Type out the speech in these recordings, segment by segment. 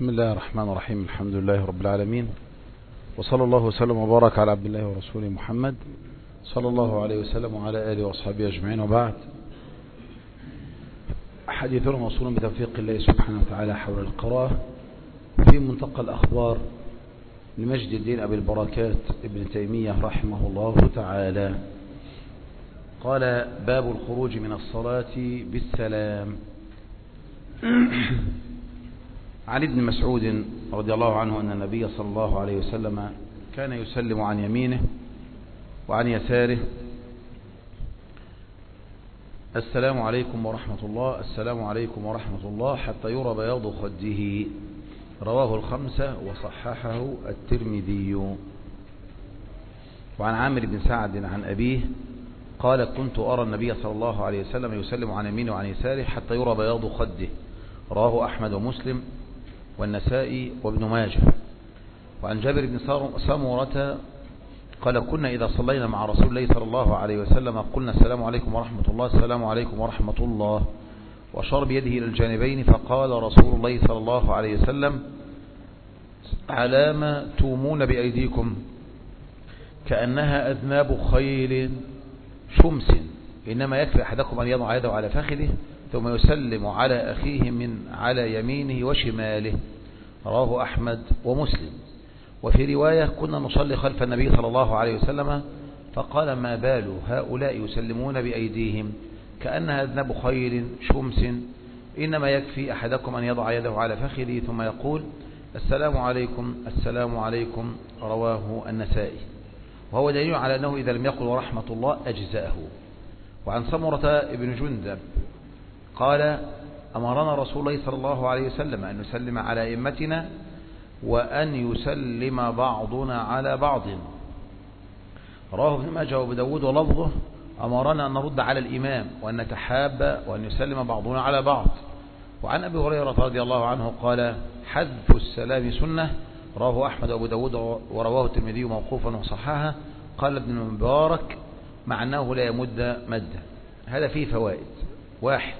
بسم الله الرحمن الرحيم. الحمد لله رب العالمين، وصلى الله وسلم وبارك على عبد الله ورسوله محمد صلى الله عليه وسلم وعلى آله وأصحابه أجمعين، وبعد. حديثنا موصول بتوفيق الله سبحانه وتعالى حول القراءة في منطقة الأخبار لمجد الدين أبي البركات ابن تيمية رحمه الله تعالى. قال: باب الخروج من الصلاة بالسلام. عن ابن مسعود رضي الله عنه أن النبي صلى الله عليه وسلم كان يسلم عن يمينه وعن يساره: السلام عليكم ورحمة الله، السلام عليكم ورحمة الله، حتى يرى بياض خده. رواه الخمسة وصححه الترمذي. وعن عامر بن سعد عن أبيه قال: كنت أرى النبي صلى الله عليه وسلم يسلم عن يمينه وعن يساره حتى يرى بياض خده. رواه أحمد ومسلم والنسائي وابن ماجه. وعن جابر بن سمرة قال: كنا إذا صلينا مع رسول الله صلى الله عليه وسلم قلنا: السلام عليكم ورحمة الله، السلام عليكم ورحمة الله، وأشار بيده إلى الجانبين، فقال رسول الله صلى الله عليه وسلم: على ما تومون بأيديكم؟ كأنها أذناب خيل شمس، إنما يكفي أحدكم أن يضع يده على فخذه ثم يسلم على أخيه من على يمينه وشماله. رواه أحمد ومسلم. وفي رواية: كنا نصلي خلف النبي صلى الله عليه وسلم فقال: ما بال هؤلاء يسلمون بأيديهم كأنها أذناب خيل شمس، إنما يكفي أحدكم أن يضع يده على فخذه ثم يقول: السلام عليكم، السلام عليكم. رواه النسائي. وهو دليل على أنه إذا لم يقل ورحمة الله أجزأه. وعن سمرة بن جندب قال: أمرنا رسول الله صلى الله عليه وسلم أن نسلم على أئمتنا وأن يسلم بعضنا على بعض. رواه ابن ماجه وابو داود ولفظه: أمرنا أن نرد على الإمام وأن نتحاب وأن يسلم بعضنا على بعض. وعن أبي هريرة رضي الله عنه قال: حذف السلام سنة. رواه أحمد وابو داود ورواه الترمذي موقوفا وصححه. قال ابن المبارك: مع أنه لا يمد مدا. هذا فيه فوائد. واحد: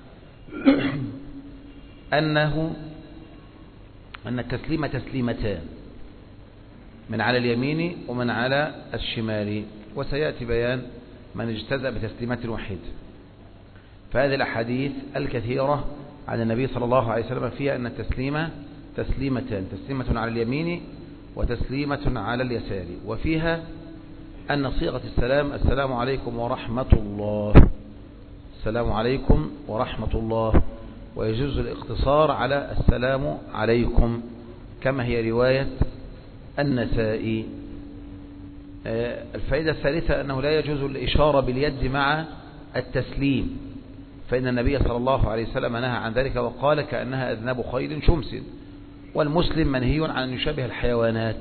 أن التسليم تسليمتان، من على اليمين ومن على الشمال، وسيأتي بيان من اجتزأ بتسليمة واحدة. فهذه الأحاديث الكثيرة عن النبي صلى الله عليه وسلم فيها أن التسليم تسليمتان، تسليمة على اليمين وتسليمة على اليسار. وفيها أن صيغة السلام: السلام عليكم ورحمة الله، السلام عليكم ورحمة الله، ويجوز الاقتصار على السلام عليكم كما هي رواية النسائي. الفائدة الثالثة: أنه لا يجوز الإشارة باليد مع التسليم، فإن النبي صلى الله عليه وسلم نهى عن ذلك وقال: كأنها أذناب خيل شمس. والمسلم منهي عن أن يشابه الحيوانات.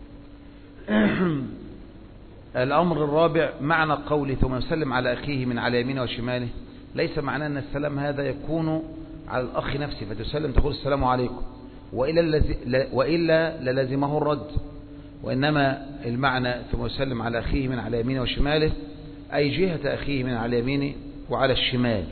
الأمر الرابع: معنى قوله ثم يسلم على أخيه من على يمينه وشماله، ليس معناه أن السلام هذا يكون على الأخ نفسه فتسلم تقول السلام عليكم، وإلا للزمه الرد. وإنما المعنى ثم يسلم على أخيه من على يمينه وشماله أي جهة أخيه من على يمينه وعلى الشمال.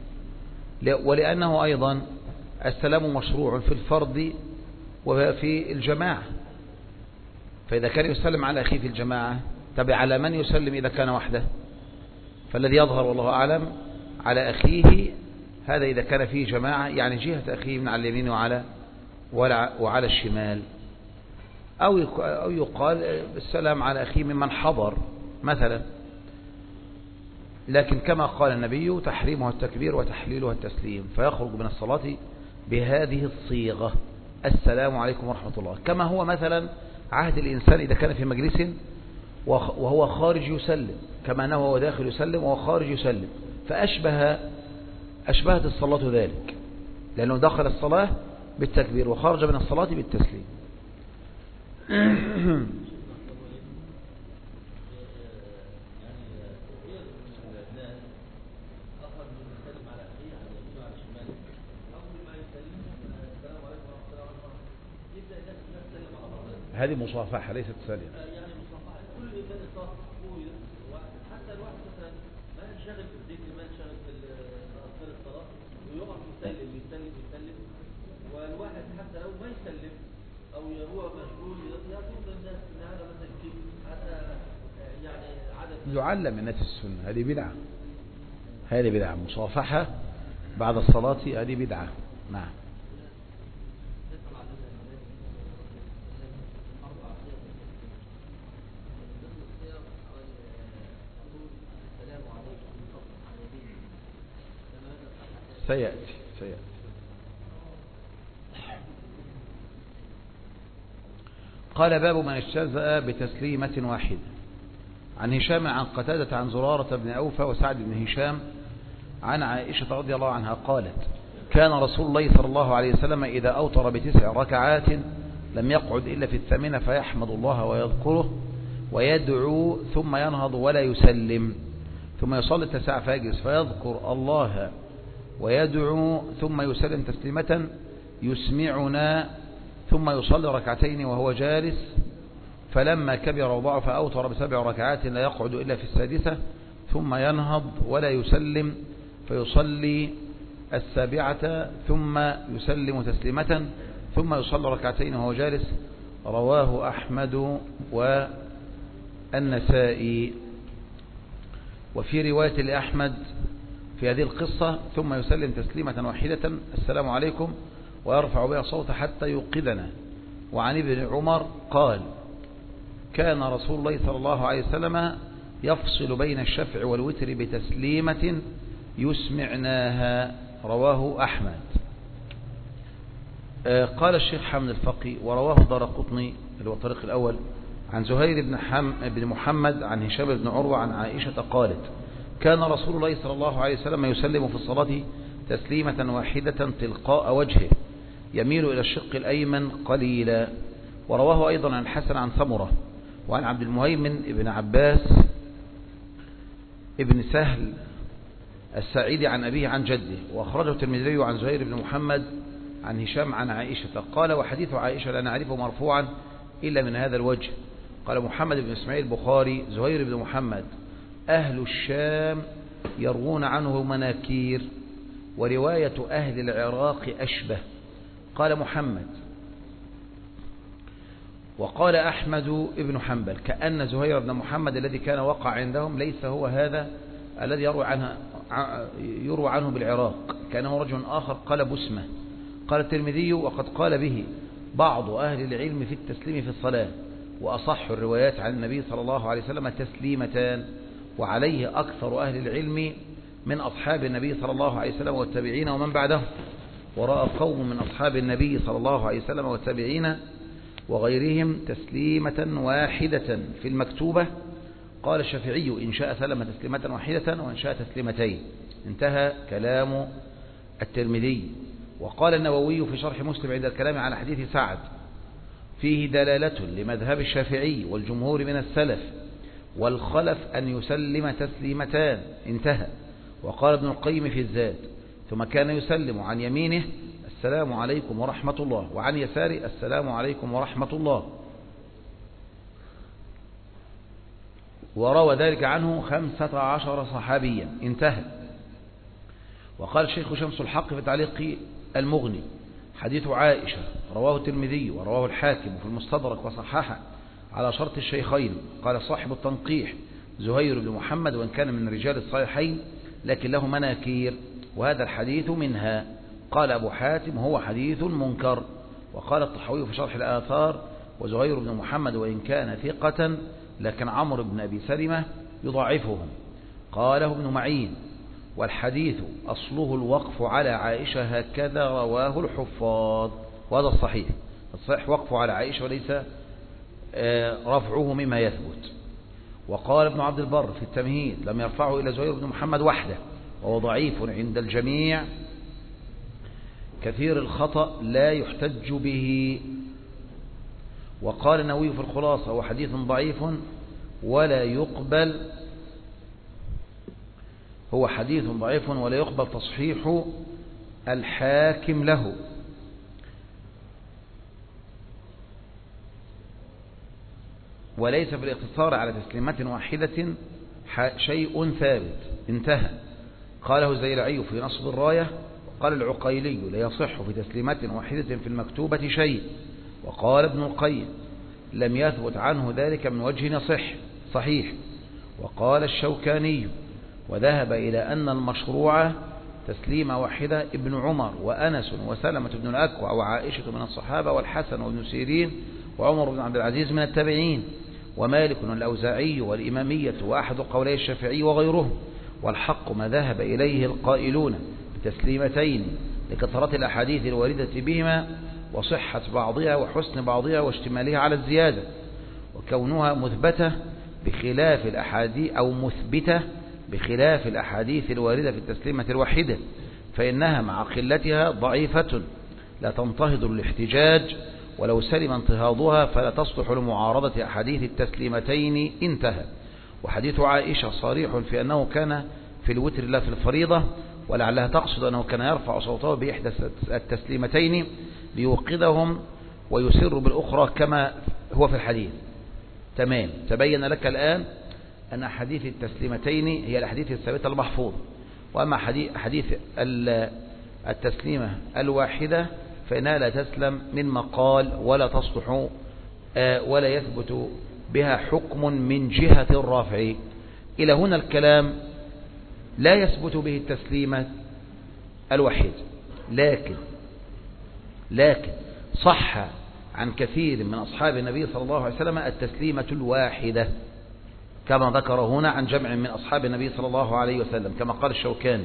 ولأنه أيضا السلام مشروع في الفرد وفي الجماعة، فإذا كان يسلم على أخيه في الجماعة تبع على من يسلم إذا كان وحده؟ فالذي يظهر والله أعلم على أخيه، هذا إذا كان فيه جماعة، يعني جهة أخيه من على اليمين وعلى الشمال. أو يقال السلام على أخيه ممن حضر مثلا. لكن كما قال النبي: تحريمها التكبير وتحليلها التسليم، فيخرج من الصلاة بهذه الصيغة: السلام عليكم ورحمة الله. كما هو مثلا عهد الإنسان إذا كان في مجلس وهو خارج يسلم، كما أنه هو داخل يسلم وهو خارج يسلم، أشبهت الصلاة ذلك، لأنه دخل الصلاة بالتكبير وخرج من الصلاة بالتسليم. هذه مصافحة ليست سالمة. يعني مصافحة كل من صاف حتى الواحد مثلا ما ينشغل في الذكر، ما ينشغل في أذكار الصلاة، ويقف يسلم والواحد حتى لو ما يسلم أو يروى مشغول يقول للناس إن هذا مثلا كبر، هذا يعني عدد يعلم الناس السنة، هذه بدعة، هذه بدعة. مصافحة بعد الصلاة هذه بدعة. نعم. سيأتي. قال باب من اجتزأ بتسليمة واحدة. عن هشام عن قتادة عن زرارة بن أوفى وسعد بن هشام عن عائشة رضي الله عنها قالت كان رسول الله صلى الله عليه وسلم إذا أوتر ب9 ركعات لم يقعد إلا في الثامنة فيحمد الله ويذكره ويدعو ثم ينهض ولا يسلم ثم يصلي 9 فيجلس فيذكر الله ويدعو ثم يسلم تسليمة يسمعنا ثم يصلي 2 وهو جالس فلما كبر وضعف أوتر ب7 ركعات لا يقعد إلا في السادسة ثم ينهض ولا يسلم فيصلي 7 ثم يسلم تسليمة ثم يصلي 2 وهو جالس. رواه أحمد والنسائي. وفي رواية لأحمد في هذه القصة ثم يسلم تسليمة واحدة السلام عليكم ويرفع بها صوت حتى يوقظنا. وعن ابن عمر قال كان رسول الله صلى الله عليه وسلم يفصل بين الشفع والوتر بتسليمة يسمعناها. رواه أحمد. قال الشيخ حمد الفقي ورواه الدارقطني اللي هو الطريق الأول عن زهير بن محمد عن هشام بن عروة عن عائشة قالت كان رسول الله صلى الله عليه وسلم يسلم في الصلاة تسليمة واحدة تلقاء وجهه يميل إلى الشق الأيمن قليلا. ورواه أيضا عن الحسن عن سمرة وعن عبد المهيمن ابن عباس ابن سهل السعيدي عن أبيه عن جده. وأخرجه الترمذي عن زهير بن محمد عن هشام عن عائشة قال وحديث عائشة لا نعرفه مرفوعا إلا من هذا الوجه. قال محمد بن إسماعيل البخاري زهير بن محمد أهل الشام يروون عنه مناكير ورواية أهل العراق أشبه. قال محمد وقال أحمد بن حنبل كأن زهير بن محمد الذي كان وقع عندهم ليس هو هذا الذي يروى عنه بالعراق كأنه رجل آخر قال بسمة. قال الترمذي وقد قال به بعض أهل العلم في التسليم في الصلاة وأصح الروايات عن النبي صلى الله عليه وسلم تسليمتان وعليه أكثر أهل العلم من أصحاب النبي صلى الله عليه وسلم والتابعين ومن بعدهم. ورأى قوم من أصحاب النبي صلى الله عليه وسلم والتابعين وغيرهم تسليمة واحدة في المكتوبة. قال الشافعي إن شاء سلم تسليمة واحدة وإن شاء تسليمتين. انتهى كلام الترمذي. وقال النووي في شرح مسلم عند الكلام على حديث سعد فيه دلالة لمذهب الشافعي والجمهور من السلف والخلف أن يسلم تسليمتان. انتهى. وقال ابن القيم في الزاد ثم كان يسلم عن يمينه السلام عليكم ورحمة الله وعن يساره السلام عليكم ورحمة الله. وروى ذلك عنه 15 صحابيا. انتهى. وقال الشيخ شمس الحق في تعليق المغني حديث عائشة رواه الترمذي ورواه الحاكم في المستدرك وصححه على شرط الشيخين. قال صاحب التنقيح زهير بن محمد وإن كان من رجال الصحيحين لكن له مناكير وهذا الحديث منها. قال أبو حاتم هو حديث منكر. وقال الطحاوي في شرح الآثار وزهير بن محمد وإن كان ثقة لكن عمرو بن أبي سلمة يضعفهم. قاله ابن معين والحديث أصله الوقف على عائشة هكذا رواه الحفاظ وهذا الصحيح. الصحيح وقفه على عائشة وليس رفعه مما يثبت. وقال ابن عبد البر في التمهيد لم يرفعه إلى زهير بن محمد وحده وهو ضعيف عند الجميع كثير الخطأ لا يحتج به. وقال النووي في الخلاصة هو حديث ضعيف ولا يقبل هو حديث ضعيف ولا يقبل تصحيح الحاكم له. وليس في الاقتصار على تسليمة واحدة شيء ثابت. انتهى. قاله الزيلعي في نصب الراية. قال العقيلي لا يصح في تسليمة واحدة في المكتوبة شيء وقال ابن القيم لم يثبت عنه ذلك من وجه صحيح. وقال الشوكاني وذهب إلى أن المشروع تسليمة واحدة ابن عمر وأنس وسلمة بن الأكوع وعائشة من الصحابة والحسن وابن سيرين وعمر بن عبد العزيز من التابعين ومالك والأوزاعي والإمامية وأحد قولي الشافعي وغيره. والحق ما ذهب إليه القائلون بتسليمتين لكثرة الأحاديث الواردة بهما وصحة بعضها وحسن بعضها واشتمالها على الزيادة وكونها مثبتة بخلاف الأحاديث أو مثبتة بخلاف الأحاديث الواردة في التسليمة الواحدة، فإنها مع قلتها ضعيفة لا تنتهض الاحتجاج، ولو سلم انتهاضها فلا تصلح لمعارضة أحاديث التسليمتين. انتهى. وحديث عائشة صريح في أنه كان في الوتر لا في الفريضة، ولعلها تقصد أنه كان يرفع صوته بإحدى التسليمتين ليوقظهم ويسر بالأخرى كما هو في الحديث. تمام. تبين لك الآن أن حديث التسليمتين هي الحديث الثابتة المحفوظ، وأما حديث التسليمة الواحدة فإنها لا تسلم من مقال ولا تصلح ولا يثبت بها حكم من جهة الرافع. إلى هنا الكلام لا يثبت به التسليمة الواحدة، لكن صح عن كثير من أصحاب النبي صلى الله عليه وسلم التسليمة الواحدة كما ذكر هنا عن جمع من أصحاب النبي صلى الله عليه وسلم، كما قال الشوكاني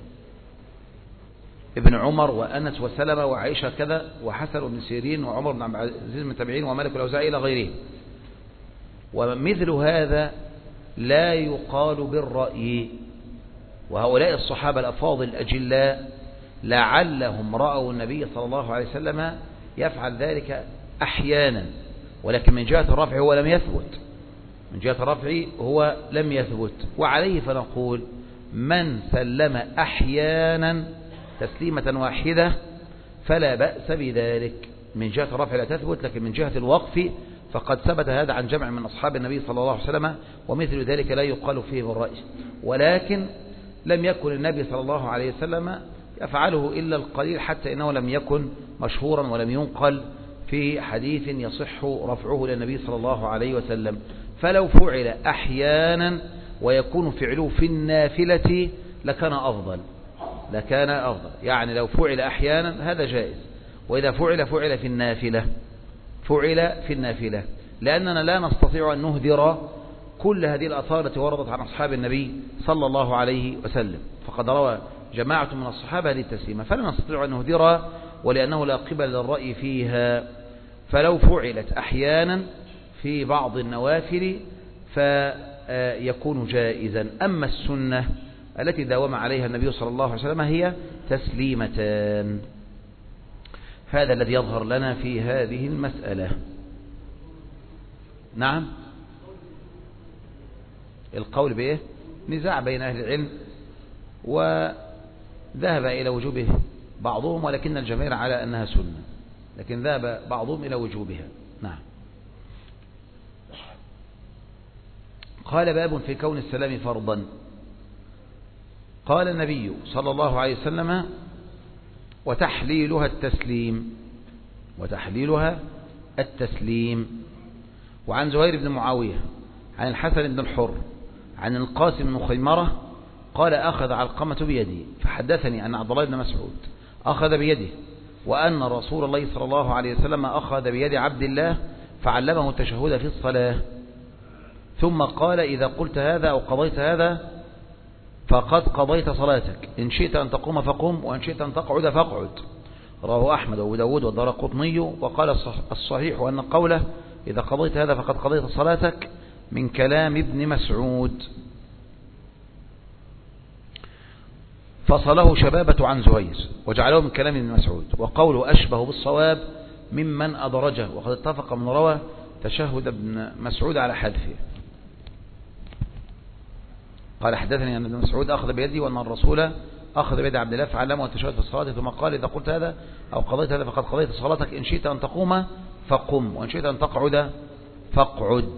ابن عمر وأنس وسلمة وعائشة كذا وحسن بن سيرين وعمر بن عبد العزيز من التابعين ومالك الأوزاعي إلى غيره. ومثل هذا لا يقال بالرأي. وهؤلاء الصحابة الأفاضل الأجلاء لعلهم رأوا النبي صلى الله عليه وسلم يفعل ذلك أحيانا، ولكن من جهة الرفع هو لم يثبت، من جهة الرفع هو لم يثبت. وعليه فنقول من سلم أحيانا تسليمة واحدة فلا بأس بذلك. من جهة الرفع لا تثبت، لكن من جهة الوقف فقد ثبت هذا عن جمع من أصحاب النبي صلى الله عليه وسلم، ومثل ذلك لا يقال فيه بالرأي. ولكن لم يكن النبي صلى الله عليه وسلم يفعله إلا القليل، حتى إنه لم يكن مشهورا ولم ينقل في حديث يصح رفعه للنبي صلى الله عليه وسلم. فلو فعل أحيانا ويكون فعله في النافلة لكان أفضل، يعني لو فعل أحيانا هذا جائز، وإذا فعل في النافلة لأننا لا نستطيع أن نهدر كل هذه الآثار التي وردت عن أصحاب النبي صلى الله عليه وسلم، فقد روى جماعة من الصحابة هذه التسليمة فلا نستطيع أن نهدرها، ولأنه لا قبل للرأي فيها. فلو فعلت أحيانا في بعض النوافل فيكون جائزا. أما السنة التي داوم عليها النبي صلى الله عليه وسلم هي تسليمتان. هذا الذي يظهر لنا في هذه المسألة. نعم. القول بإيه؟ نزاع بين أهل العلم، وذهب إلى وجوبه بعضهم، ولكن الجماهير على أنها سنة، لكن ذهب بعضهم إلى وجوبها. نعم. قال باب في كون السلام فرضا. قال النبي صلى الله عليه وسلم وتحليلها التسليم. وعن زهير بن معاوية عن الحسن بن الحر عن القاسم بن خيمرة قال أخذ علقمة بيدي فحدثني أن عبد الله بن مسعود أخذ بيده، وأن رسول الله صلى الله عليه وسلم أخذ بيد عبد الله فعلمه التشهد في الصلاة، ثم قال إذا قلت هذا أو قضيت هذا فقد قضيت صلاتك، إن شئت أن تقوم فقم، وإن شئت أن تقعد فاقعد. رواه أحمد وأبو داود والدارقطني. وقال الصحيح أن قوله إذا قضيت هذا فقد قضيت صلاتك من كلام ابن مسعود. فصله شبابة عن زهير وجعله من كلام ابن مسعود، وقوله أشبه بالصواب ممن أدرجه، وقد اتفق من روى تشهد ابن مسعود على حذفه. قال حدثني أن ابن مسعود أخذ بيدي، وأن الرسول أخذ بيد عبد الله فعلمه التشهد في الصلاة، ثم قال إذا قلت هذا أو قضيت هذا فقد قضيت صلاتك، إن شئت أن تقوم فقم، وإن شئت أن تقعد فاقعد.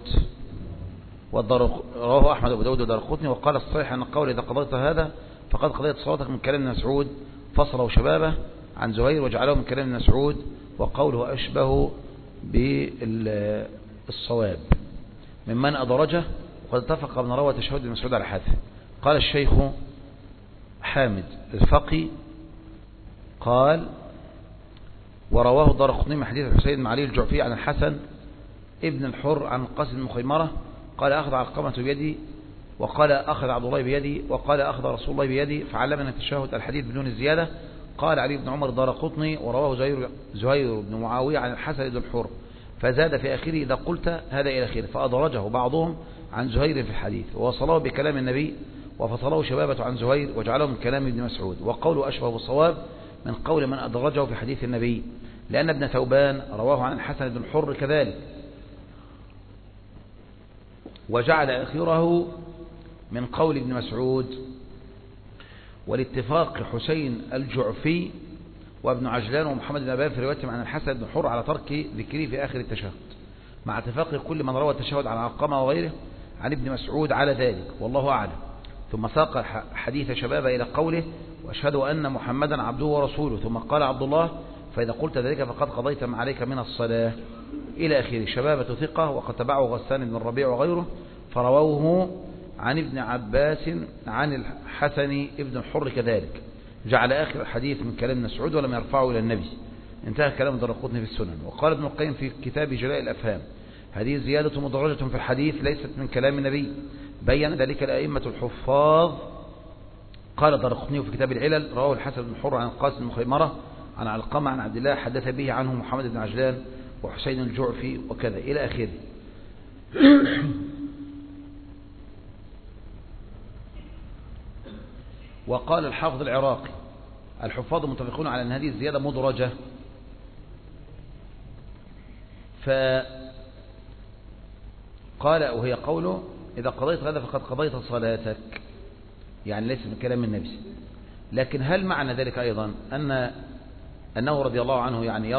رواه أحمد وأبو داود والدارقطني. وقال الصحيح أن القول إذا قضيت هذا فقد قضيت صلاتك من كلام ابن مسعود، فصله شبابه عن زهير وجعله من كلام ابن مسعود. وقوله أشبه بالصواب ممن أدرجه، وقد اتفق من روى تشهد ابن مسعود على حذفه. قال الشيخ حامد الفقي قال: ورواه الدارقطني من حديث الحسين بن علي الجعفي عن الحسن ابن الحر عن قاسم بن مخيمرة قال: أخذ علقمة بيدي، وقال أخذ عبد الله بيدي، وقال أخذ رسول الله بيدي فعلمنا التشهد الحديث بدون الزيادة. قال علي بن عمر الدارقطني: ورواه زهير بن معاوية عن الحسن بن الحر فزاد في آخره: إذا قلت هذا إلى آخره، فأدرجه بعضهم عن زهير في الحديث ووصله بكلام النبي، وفصله شبابة عن زهير وجعله من كلام ابن مسعود، وقوله أشبه بالصواب من قول من أدرجه في حديث النبي، لأن ابن ثوبان رواه عن الحسن بن الحر كذلك، وجعل آخره من قول ابن مسعود. والاتفاق حسين الجعفي وابن عجلان ومحمد بن أبان في روايتهم عن الحسن بن الحر على ترك ذكره في آخر التشهد، مع اتفاق كل من روى التشهد عن علقمة وغيره عن ابن مسعود على ذلك، والله أعلم. ثم ساق حديث شبابة إلى قوله: وأشهد أن محمدا عبده ورسوله، ثم قال عبد الله: فإذا قلت ذلك فقد قضيت ما عليك من الصلاة، إلى آخره. شبابة ثقة، وقد تبعه غسان بن الربيع وغيره فرووه عن ابن عباس عن الحسن ابن الحر كذلك، جعل آخر الحديث من كلام مسعود ولم يرفعه إلى النبي. انتهى كلام الدارقطني في السنن. وقال ابن القيم في كتاب جلاء الأفهام: هذه زيادة مدرجة في الحديث ليست من كلام النبي، بين ذلك الأئمة الحفاظ. قال الدارقطني في كتاب العلل: رواه الحسن بن الحر عن القاسم بن خيمرة عن علقمة عن عبد الله حدث به عنه محمد بن عجلان وحسين الجعفي وكذا، إلى آخره. وقال الحافظ العراقي: الحفاظ متفقون على أن هذه الزيادة مدرجة، فقال وهي قوله: إذا قضيت هذا فقد قضيت صلاتك، يعني ليس من كلام النبي. لكن هل معنى ذلك أيضا أنه رضي الله عنه يعني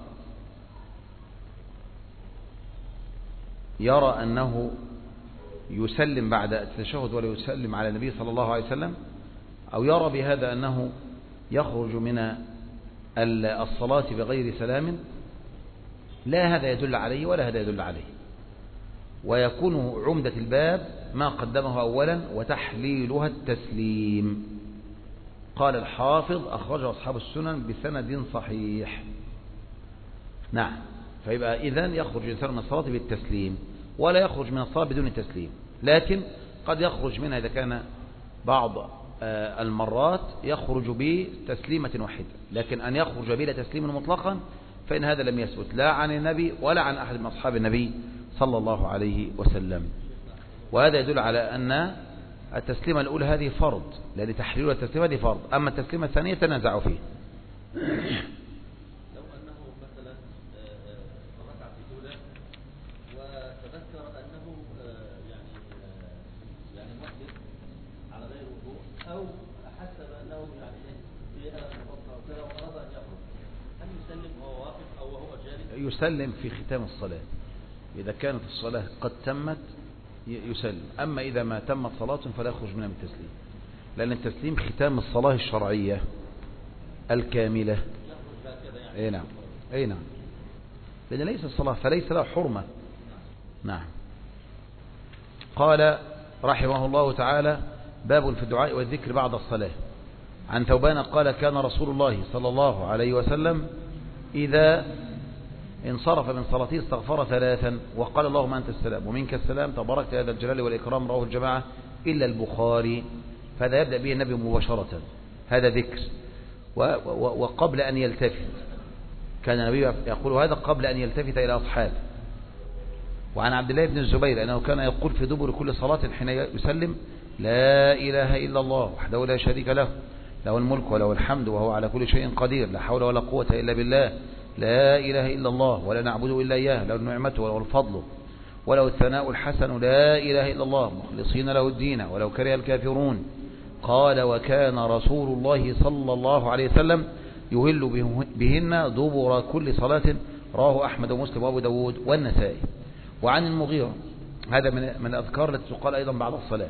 يرى أنه يسلم بعد التشهد ولا يسلم على النبي صلى الله عليه وسلم، أو يرى بهذا أنه يخرج من الصلاة بغير سلام؟ لا هذا يدل عليه ولا هذا يدل عليه، ويكون عمدة الباب ما قدمه أولا وتحليلها التسليم. قال الحافظ: أخرجه أصحاب السنن بسند صحيح. نعم، فيبقى إذن يخرج الإنسان من الصلاة بالتسليم، ولا يخرج من الصلاة بدون التسليم، لكن قد يخرج منها إذا كان بعض المرات يخرج بتسليمة واحدة، لكن أن يخرج بلا تسليم مطلقا فإن هذا لم يثبت لا عن النبي ولا عن أحد من أصحاب النبي صلى الله عليه وسلم. وهذا يدل على أن التسليمة الأولى هذه فرض، لأن تحليل التسليمة هذه فرض، أما التسليمة الثانية تنازعوا فيه. لو أنه مثلا ركع في الأولى وتذكر أنه يعني محدث على غير وضوء، أو حسب أنه يعني في ألم البطن أو كذا وأراد أن يخرج، هل يسلم وهو واقف أو وهو جالس؟ يسلم في ختام الصلاة، إذا كانت الصلاة قد تمت يسلم، أما إذا ما تمت صلاة فلا يخرج منها من التسليم، لأن التسليم ختام الصلاة الشرعية الكاملة. أي نعم، أي نعم، لأن ليس الصلاة فليس له حرمة. نعم. قال رحمه الله تعالى: باب في الدعاء والذكر بعد الصلاة. عن ثوبان قال: كان رسول الله صلى الله عليه وسلم إذا انصرف من صلاته استغفر ثلاثا وقال: اللهم أنت السلام ومنك السلام تباركت يا ذا الجلال والإكرام. رواه الجماعة إلا البخاري. فهذا يبدأ به النبي مباشرة، هذا ذكر. وقبل أن يلتفت، كان النبي يقول هذا قبل أن يلتفت إلى أصحابه. وعن عبد الله بن الزبير أنه كان يقول في دبر كل صلاة حين يسلم: لا إله إلا الله وحده لا شريك له، له الملك وله الحمد وهو على كل شيء قدير، لا حول ولا قوة إلا بالله، لا إله إلا الله ولا نعبد إلا إياه، له النعمة وله الفضل وله الثناء الحسن، لا إله إلا الله مخلصين له الدين ولو كره الكافرون. قال: وكان رسول الله صلى الله عليه وسلم يهل بهن دبر كل صلاة. رواه أحمد ومسلم وأبو داود والنسائي. وعن المغيرة، هذا من الأذكار التي تقال أيضا بعد الصلاة،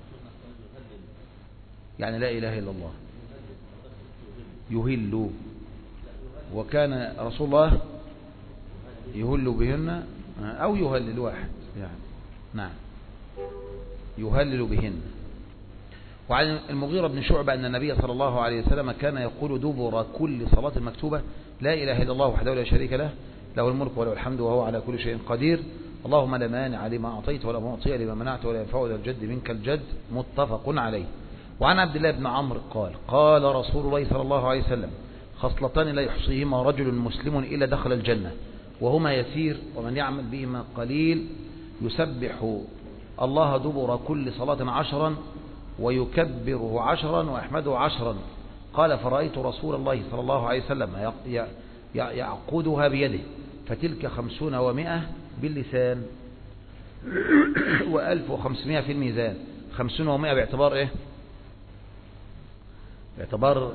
يعني لا إله إلا الله يهل. وكان رسول الله يهل بهن أو يهلل واحد يعني. نعم يهلل بهن. وعن المغيرة بن شعبة أن النبي صلى الله عليه وسلم كان يقول دبر كل صلاة مكتوبة لا إله إلا الله وحده لا شريك له له الملك وله الحمد وهو على كل شيء قدير اللهم لا مانع لما أعطيت ولا معطي لما منعت ولا ينفع ذا الجد منك الجد متفق عليه. وعن عبد الله بن عمرو قال قال رسول الله صلى الله عليه وسلم خصلتان لا يحصيهما رجل مسلم إلا دخل الجنة وهما يسير ومن يعمل بهما قليل يسبح الله دبر كل صلاة 10 ويكبره 10 ويحمده 10. قال فرأيت رسول الله صلى الله عليه وسلم يعقدها بيده فتلك 50 و100 باللسان و1500 في الميزان. 50 و100 باعتبار ايه؟ باعتبار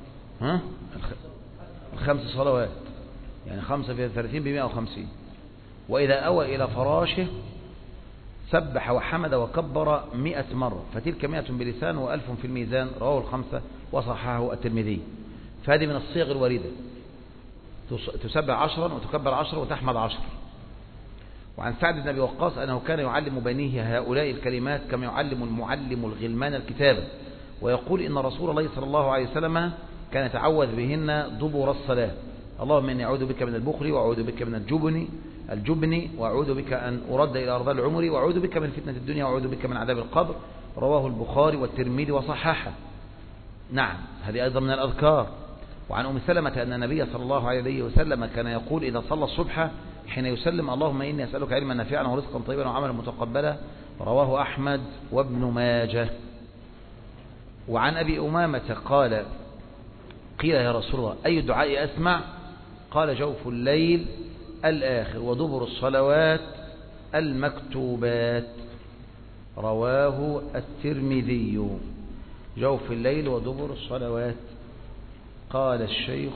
الخمس صلوات يعني 5 في 30 ب150. وإذا أوى إلى فراشه سبح وحمد وكبر 100 مرة فتلك 100 بلسان و1000 في الميزان. رواه الخمسة وصححه الترمذي. فهذه من الصيغ الواردة تسبح 10 وتكبر 10 وتحمد 10. وعن سعد بن أبي وقاص أنه كان يعلم بنيه هؤلاء الكلمات كما يعلم المعلم الغلمان الكتابة ويقول إن رسول الله صلى الله عليه وسلم كان يتعوذ بهن دبر الصلاة اللهم إني أعوذ بك من البخل وأعوذ بك من الجبن وأعوذ بك أن أرد إلى أرض العمر وأعوذ بك من فتنة الدنيا وأعوذ بك من عذاب القبر. رواه البخاري والترمذي وصححه. نعم هذه أيضا من الأذكار. وعن أم سلمة أن النبي صلى الله عليه وسلم كان يقول إذا صلى الصبح حين يسلم اللهم إني أسألك علما نافعا ورزقا طيبا وعملا متقبلا. رواه أحمد وابن ماجه. وعن أبي أمامة قال قيل يا رسول الله أي الدعاء أسمع؟ قال جوف الليل الآخر ودبر الصلوات المكتوبات. رواه الترمذي. جوف الليل ودبر الصلوات. قال الشيخ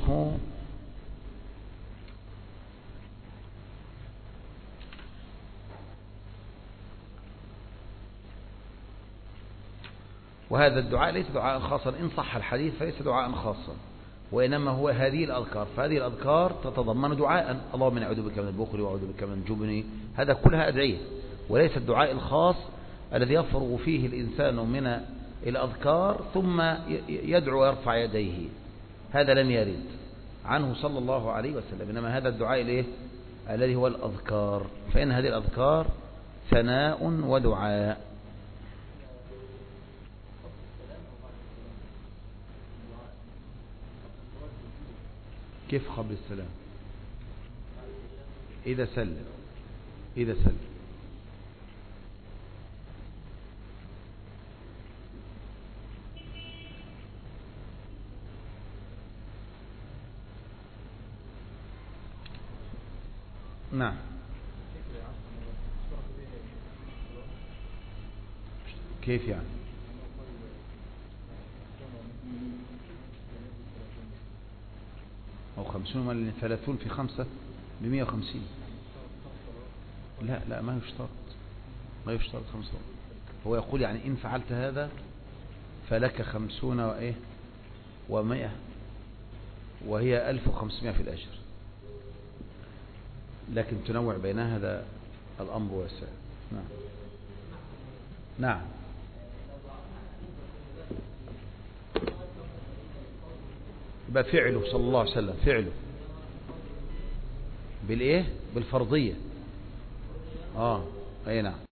وهذا الدعاء ليس دعاء خاصا إن صح الحديث فليس دعاء خاصا وإنما هو هذه الأذكار. فهذه الأذكار تتضمن دعاء اللهم إني أعوذ بك من البخل وأعوذ بك من الجبن. هذا كلها أدعية وليس الدعاء الخاص الذي يفرغ فيه الإنسان من الأذكار ثم يدعو ويرفع يديه. هذا لم يرد عنه صلى الله عليه وسلم. إنما هذا الدعاء الذي هو الأذكار فإن هذه الأذكار ثناء ودعاء. كيف قبل السلام؟ إذا سلم نعم. كيف يعني؟ أو 50 30 في 5 ب150. لا ما يشترط 5. هو يقول يعني إن فعلت هذا فلك 50 وإيه و100 وهي 1500 في الأجر لكن تنوع بين هذا الأمر واسع. نعم يبقى فعله صلى الله عليه وسلم فعله بالإيه بالفرضية. أي نعم.